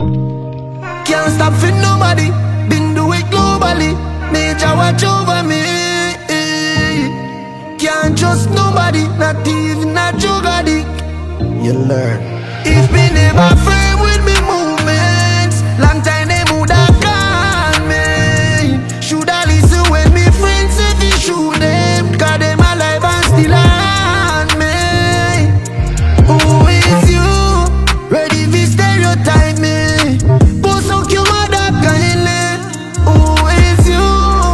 Can't stop for nobody, been do it globally. Nature watch over me. Can't trust nobody, not even a drug addict. You learn. If me never firm with me movements, long time they would have gone me. Shoulda listen when me friends say fi shoot them, 'cause them alive and still on me. Who is you? Ready fi stereotype me? Post out your mother kindly. Who is you?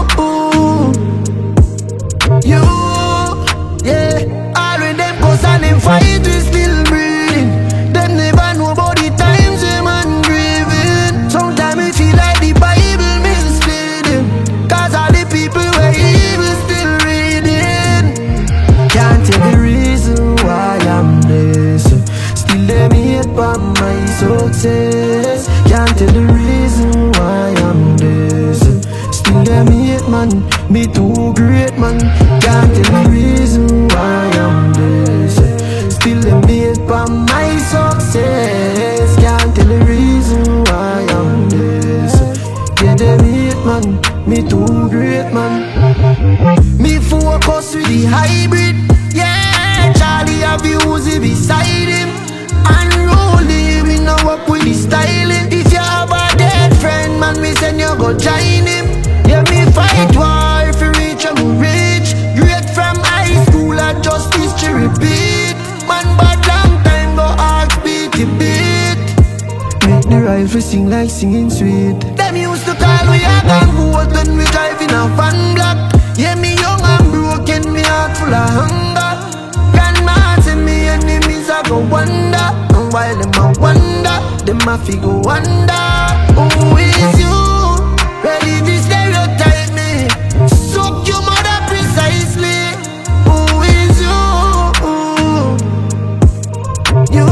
You, yeah. All of them cause all them fight we still breathing. Them never know about the times them man grieving. Sometimes it feel like the Bible misleading, 'cause all the people were evil still reading. Can't tell the reason why I'm this. Still them hate for my success. Can't tell the reason why I'm this. Still them hate man, me too great man. Can't tell the reason why I'm this. Still them hate for my success. Can't tell the reason why I'm this. Yeah, them hate man, me too great man. Me focus with the hybrid. Yeah, Charlie have Uzi beside him. Unruly, we know work with the styling. If you have a dead friend, man, me send you go join him. Yeah, me fight war if you reach, I'm rich. Great from high school, and just history repeat. Man, but long time go ask beat the beat. Make the rifle sing like singing sweet. Them used to call we a gang goat when we drive in a van block. Yeah, me young and broken, me heart full of hunger. Grandma say me enemies a go wonder, and while them a wonder, them a fi go wonder. Who is you? Ready to stereotype me? Suck your mother precisely. Who is you? You.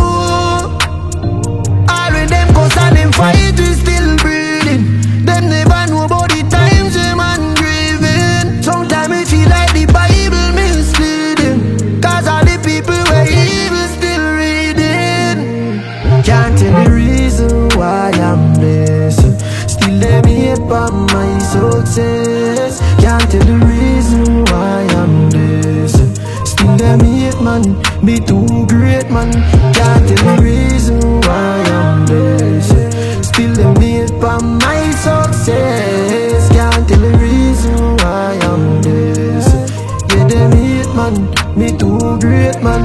All of them cause all them fight we still breathing. Them never know about the times them man grieving. Sometimes it feel like the Bible misleading, 'cause all the people were evil still reading. Can't tell the reason why I'm this. Still them hate for my success. Can't tell the reason why I'm this. Still them hate man, me too great man. Can't tell the reason why I'm this. Still them hate for my success. Can't tell the reason why I'm this. Yeah, them hate man, me too great man.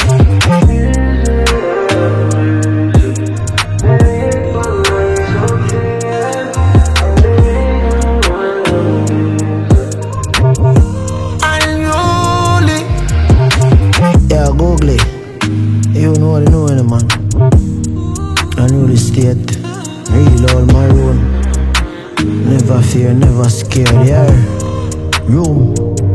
Google it. You know the know any man. I know the state. Real all my own. Never fear, never scared. Yeah. Room.